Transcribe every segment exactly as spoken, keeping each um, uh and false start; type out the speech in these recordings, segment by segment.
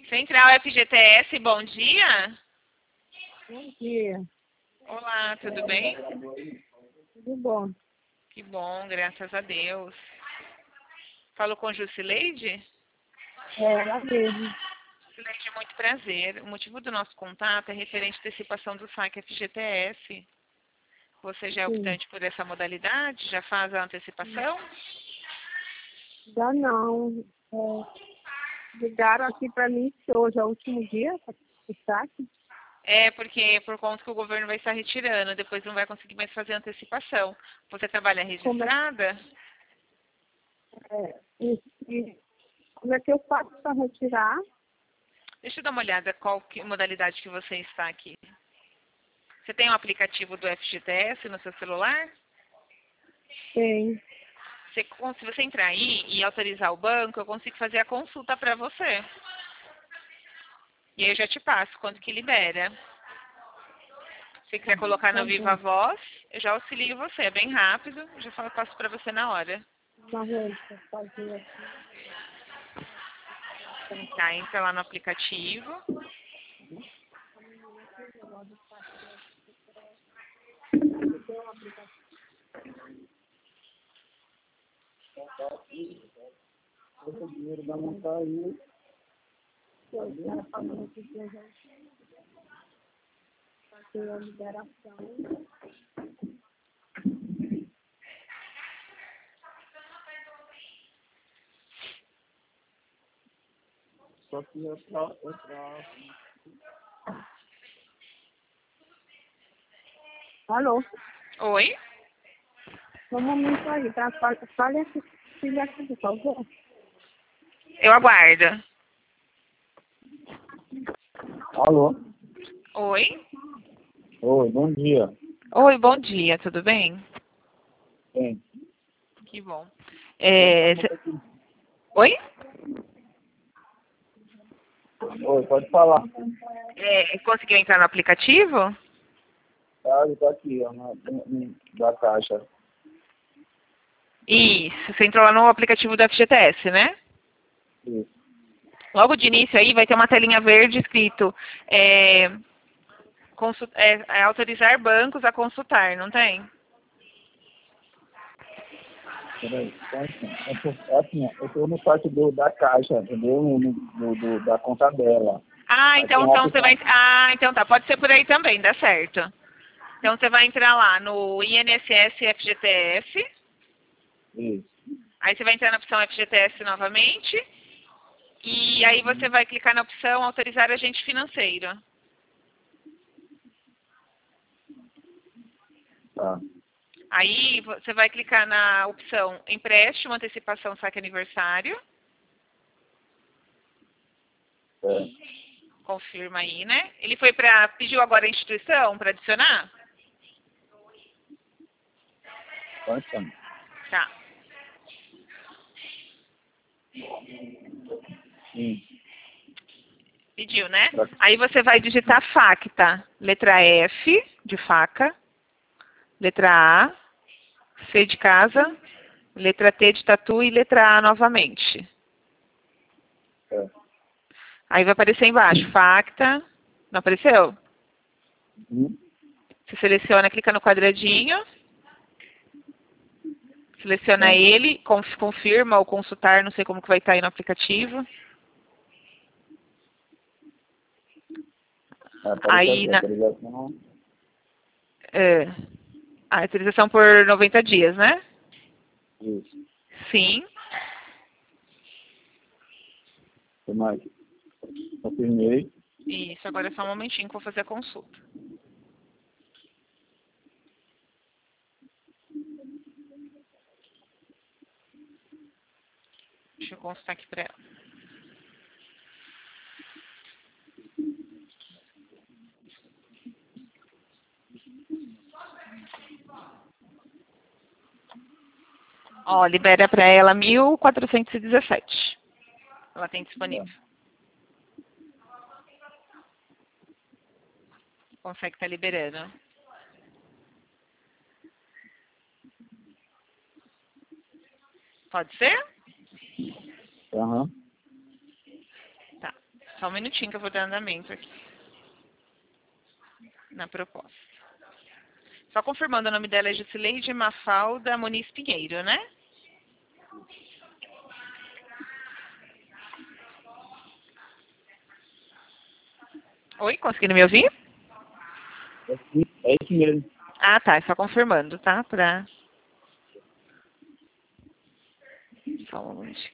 Central F G T S, bom dia. Bom dia. Olá, tudo bem? Tudo bom? Que bom, graças a Deus. Falo com Jusileide? É, ela mesmo. Jusileide, muito prazer. O motivo do nosso contato é referente à antecipação do saque F G T S. Você já é Sim. optante por essa modalidade? Já faz a antecipação? Já não. É, ligaram aqui para mim que hoje é o último dia do saque. É, porque por conta que o governo vai estar retirando, depois não vai conseguir mais fazer antecipação. Você trabalha Como é, registrada? é, e, e como é que eu faço para retirar? Deixa eu dar uma olhada qual que, modalidade que você está aqui. Você tem o aplicativo do F G T S no seu celular? Tem. Você, se você entrar aí e autorizar o banco, eu consigo fazer a consulta para você. E aí eu já te passo quanto que libera. Se você quiser colocar Tá no Viva bom. Voz, eu já auxilio você. É bem rápido, eu já falo, passo para você na hora. Na rede, fazer aqui. Tá, entra lá no aplicativo. O dinheiro vai montar aí. Eu já falando que eu já fazer a liberação. Só que eu pra, eu pra... Alô? Oi? Um momento aí, tá? Fale fale aqui, filha aqui, por favor. Eu aguardo. Alô? Oi? Oi, bom dia. Oi, bom dia, tudo bem? Bem, Que bom. É, cê- Oi? oi, pode falar. É, conseguiu entrar no aplicativo? Tá, eu tô aqui, ó, na, na- da caixa. Isso, você entrou lá no aplicativo do F G T S, né? Isso. Logo de início aí vai ter uma telinha verde escrito é, consu- é, é, autorizar bancos a consultar, não tem? Peraí, só assim. Eu tô, é assim, ó, eu tô no site do, da caixa, entendeu? No, no- do, da conta dela. Ah, Aí tem então, uma então você opção. vai. Ah, então tá, pode ser por aí também, dá certo. Então você vai entrar lá no I N S S F G T S, Isso. aí você vai entrar na opção F G T S novamente, e aí você vai clicar na opção autorizar agente financeiro. Tá. Aí você vai clicar na opção empréstimo, antecipação, saque aniversário. É. Confirma aí, né? Ele foi para pediu agora a instituição para adicionar? Só um instante. Tá. Sim. Pediu, né? Pra- Aí você vai digitar facta, letra F de faca, letra A, C de casa, letra T de tatu e letra A novamente. É. Aí vai aparecer embaixo, facta. Não apareceu? Uhum. Você seleciona, clica no quadradinho, seleciona Tá. ele, conf- confirma ou consultar, não sei como que vai estar aí no aplicativo. Apareceu Aí aqui, na, autorização. é, a autorização por noventa dias, né? Isso. Sim. Tem mais. Confirmei. Isso, agora é só um momentinho que eu vou fazer a consulta. Deixa eu consultar aqui para ela. Ó, libera para ela mil quatrocentos e dezessete. Ela tem disponível. Consegue estar liberando. Pode ser? Aham. Tá. Só um minutinho que eu vou dar andamento aqui. Na proposta. Só confirmando, o nome dela é Jusileide Mafalda Muniz Pinheiro, né? Oi, conseguindo me ouvir? É isso mesmo. Ah, tá. É só confirmando, tá? Pra... Só um minutinho.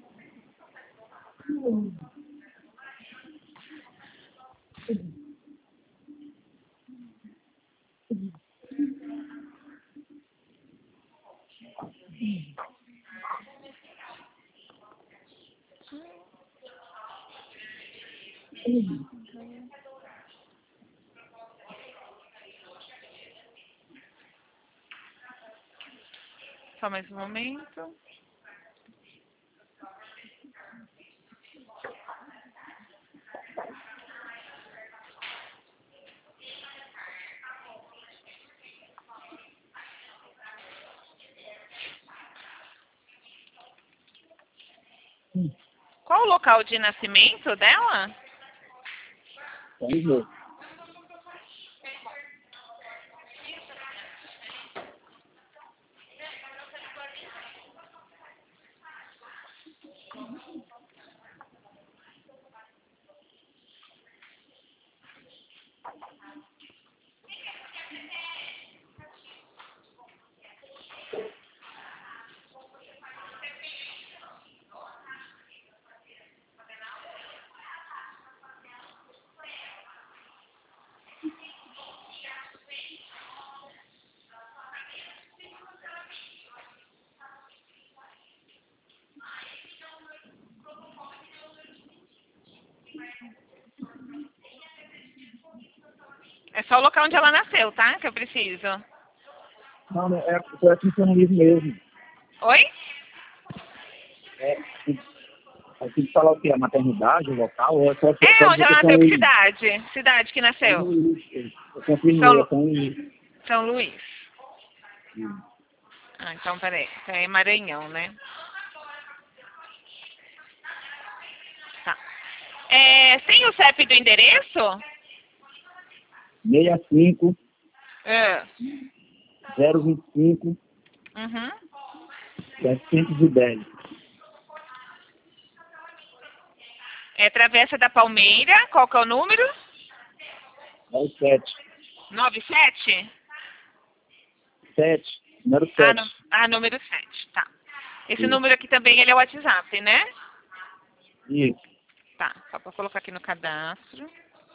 Só mais um momento. Qual o local de nascimento dela? Vamos ver. É só o local onde ela nasceu, tá? Que eu preciso. Não, não, é, foi aqui em São Luís mesmo. Oi? É, aqui de falar o quê? A maternidade, o local? Ou é só, É, só onde dizer ela que é São nasceu? Que Luís? cidade? Cidade que São nasceu? Luís. Eu confirmei, São, é São Luís. São Luís. Hum. Ah, então peraí. Então é Maranhão, né? Tá. É, tem o C E P do endereço? seis cinco, É. zero vinte e cinco, Uhum. setecentos e dez. É Travessa da Palmeira. Qual que é o número? É o sete. nove sete? sete. Número Ah, sete. no, ah, número sete. Tá. Esse Isso. número aqui também ele é o WhatsApp, né? Isso. Tá. Só pra colocar aqui no cadastro.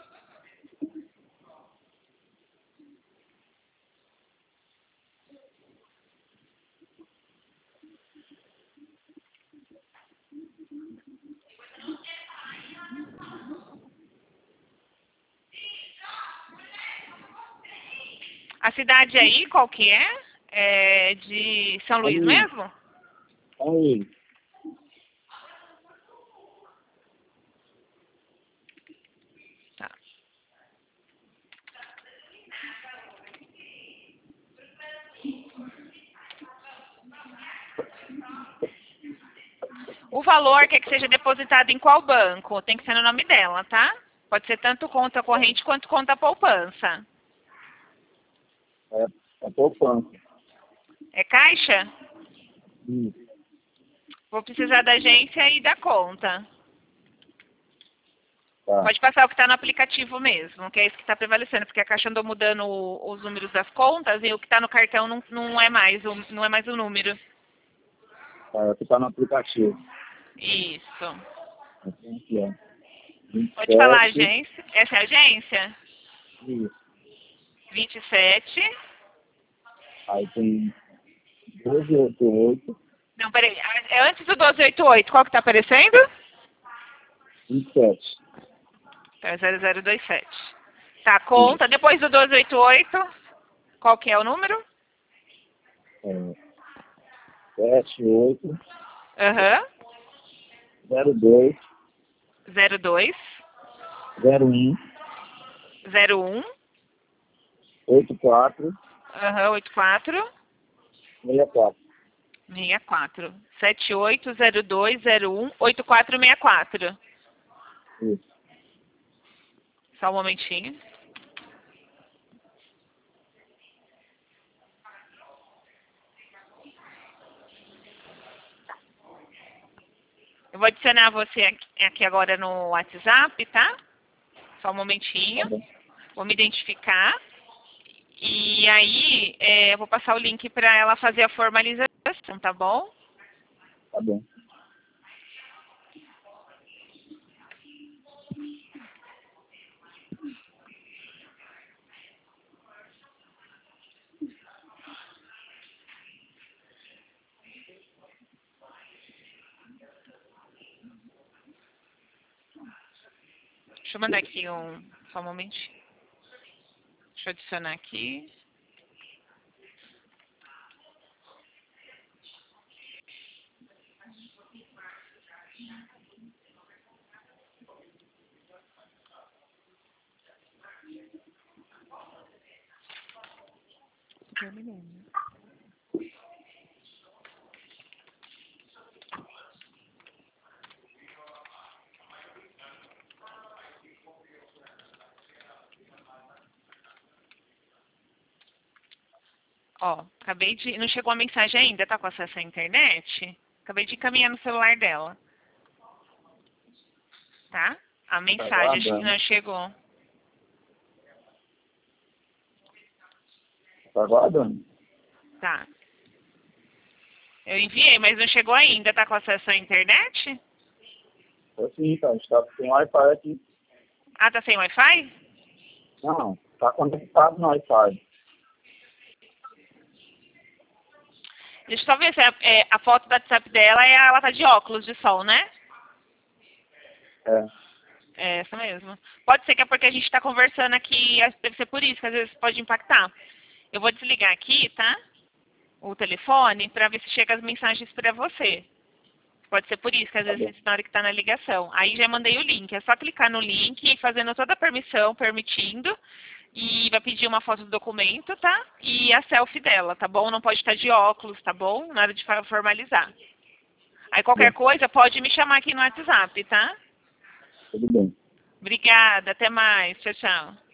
A cidade aí, qual que é? É de São Luís Aí, mesmo? aí. Tá. O valor quer que seja depositado em qual banco? Tem que ser no nome dela, tá? Pode ser tanto conta corrente quanto conta poupança. É, é poupança. É caixa? Isso. Vou precisar da agência e da conta. Tá. Pode passar o que está no aplicativo mesmo, que é isso que está prevalecendo, porque a Caixa andou mudando o- os números das contas e o que está no cartão não, não, é mais o, não é mais o número. Tá, é o que tá no aplicativo. Isso. Aqui, ó. Pode falar vinte e sete. agência. Essa é a agência? Isso. vinte e sete. Aí tem doze oitenta e oito, Não, peraí. É antes do doze oitenta e oito. Qual que está aparecendo? vinte e sete. Então é zero zero dois sete. Tá, conta. Depois do doze oitenta e oito, qual que é o número? É, sete oito Aham. zero dois zero dois. zero um zero um. oito quatro Aham, oitenta e quatro. sessenta e quatro. sessenta e quatro. sete oito zero dois zero um oito quatro seis quatro. Isso. Só um momentinho. Eu vou adicionar você aqui, aqui agora no WhatsApp, tá? Só um momentinho. Tá bom. Vou me identificar. E aí, é, eu vou passar o link para ela fazer a formalização, tá bom? Tá bom. Deixa eu mandar aqui um... Só um momentinho. Deixa eu adicionar aqui. Ó, acabei de... Não chegou a mensagem ainda, tá com acesso à internet? Acabei de encaminhar no celular dela. Tá? A mensagem acho que não chegou. Tá aguardando. Tá. Eu enviei, mas não chegou ainda. Tá com acesso à internet? Tô sim, tá. A gente tá sem Wi-Fi aqui. Ah, tá sem Wi-Fi? Não, tá conectado no Wi-Fi. Deixa eu só ver se a, é, a foto do WhatsApp dela é ela tá de óculos de sol, né? É. É essa mesmo. Pode ser que é porque a gente tá conversando aqui, deve ser por isso, que às vezes pode impactar. Eu vou desligar aqui, tá? O telefone, pra ver se chega as mensagens pra você. Pode ser por isso, que às Tá vezes bom. na hora que tá na ligação. Aí já mandei o link. É só clicar no link, fazendo toda a permissão, permitindo. E vai pedir uma foto do documento, tá? E a selfie dela, tá bom? Não pode estar de óculos, tá bom? Na hora de formalizar. Aí qualquer Bom, coisa, pode me chamar aqui no WhatsApp, tá? tudo bem. Obrigada, até mais. Tchau, tchau.